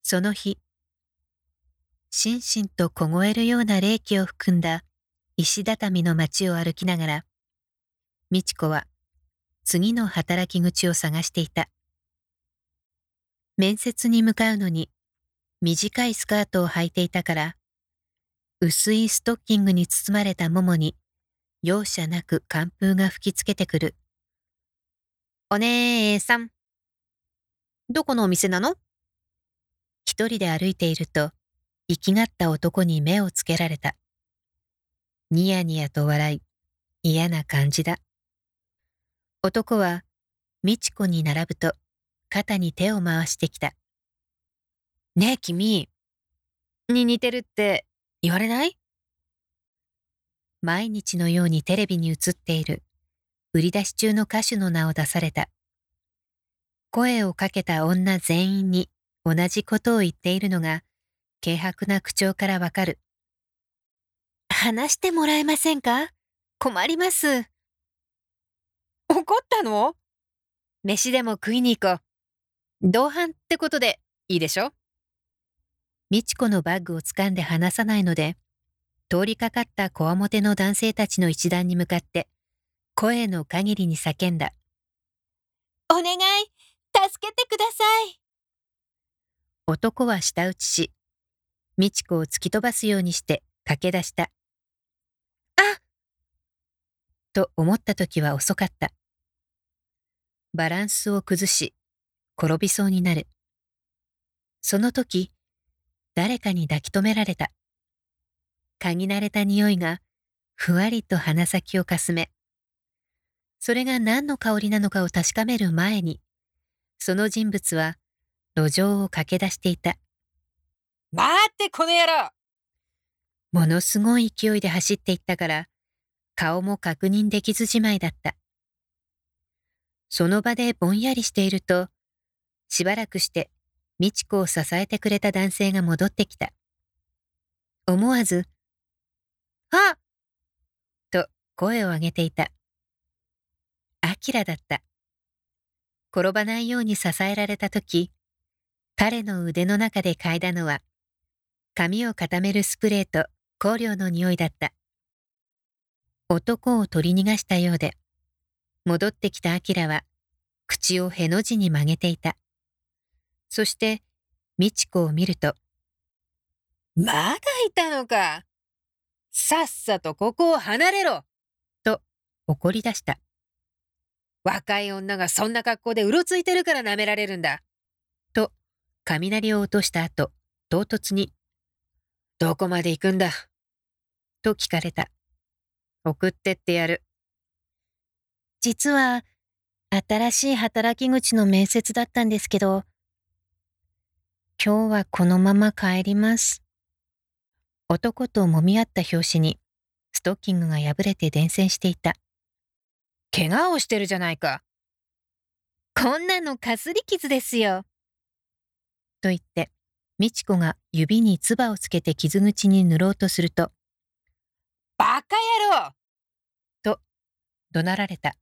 その日、しんしんと凍えるような冷気を含んだ石畳の街を歩きながら、美智子は次の働き口を探していた。面接に向かうのに短いスカートを履いていたから、薄いストッキングに包まれたももに容赦なく寒風が吹きつけてくる。お姉さん、どこのお店なの？一人で歩いていると、生きがった男に目をつけられた。ニヤニヤと笑い、嫌な感じだ。男は、美智子に並ぶと、肩に手を回してきた。ねえ君、に似てるって言われない？毎日のようにテレビに映っている、売り出し中の歌手の名を出された。声をかけた女全員に同じことを言っているのが、軽薄な口調からわかる。話してもらえませんか？困ります。怒ったの？飯でも食いに行こう。同伴ってことでいいでしょ？美智子のバッグを掴んで離さないので、通りかかったこわもての男性たちの一団に向かって、声の限りに叫んだ。お願い、助けてください。男は舌打ちし、美智子を突き飛ばすようにして駆け出した。あ！と思った時は遅かった。バランスを崩し、転びそうになる。その時、誰かに抱き留められた。嗅ぎ慣れた匂いがふわりと鼻先をかすめ、それが何の香りなのかを確かめる前に、その人物は路上を駆け出していた。 待ってこの野郎！ ものすごい勢いで走っていったから、顔も確認できずじまいだった。その場でぼんやりしていると、しばらくして美智子を支えてくれた男性が戻ってきた。思わず、あ！と声を上げていた。アキラだった。転ばないように支えられたとき、彼の腕の中で嗅いだのは、髪を固めるスプレーと香料の匂いだった。男を取り逃がしたようで、戻ってきたアキラは、口をへの字に曲げていた。そして、美智子を見ると、 まだいたのか。さっさとここを離れろ。 と怒り出した。 若い女がそんな格好でうろついてるから舐められるんだ。 と、雷を落とした後、唐突に、 どこまで行くんだ。 と聞かれた。 送ってってやる。 実は、新しい働き口の面接だったんですけど、今日はこのまま帰ります。男と揉み合った拍子に、ストッキングが破れて伝染していた。 怪我をしてるじゃないか。 こんなのかすり傷ですよ。と言って、美智子が指に唾をつけて傷口に塗ろうとすると、 バカ野郎！ と怒鳴られた。